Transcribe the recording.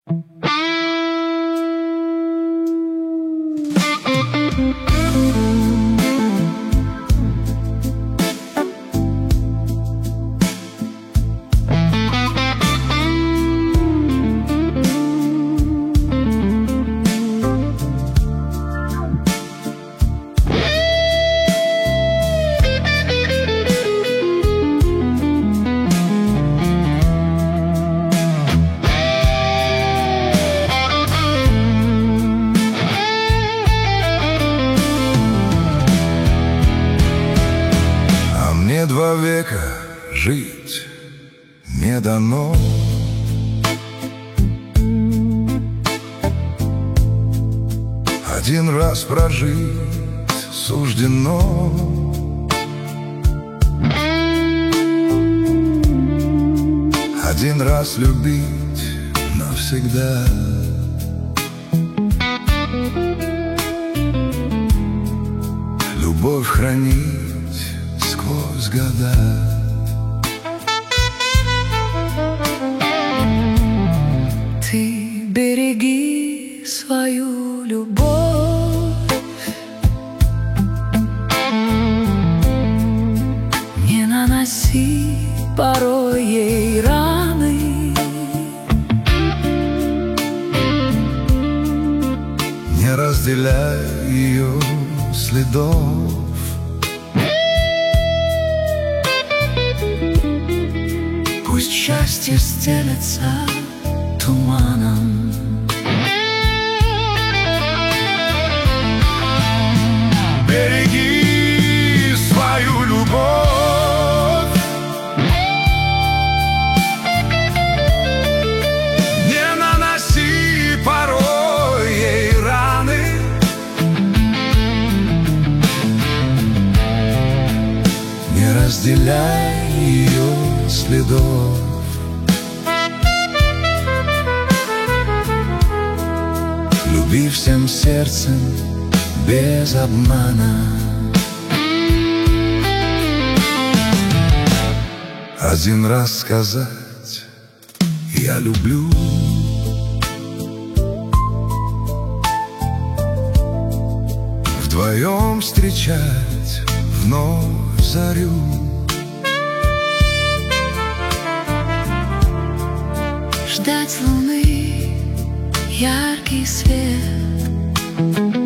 Мне 2 века жить не дано. Один раз прожить суждено. Один раз любить навсегда. Любовь хранить сквозь года. Ты береги свою любовь, не наноси порой ей раны, не разделяй ее следов. Пусть счастье стелется туманом. Береги свою любовь, не наноси порой ей раны, не разделяй ее следов. Люби всем сердцем без обмана. Один раз сказать «я люблю», вдвоем встречать вновь зарю. Ждать луны яркий свет,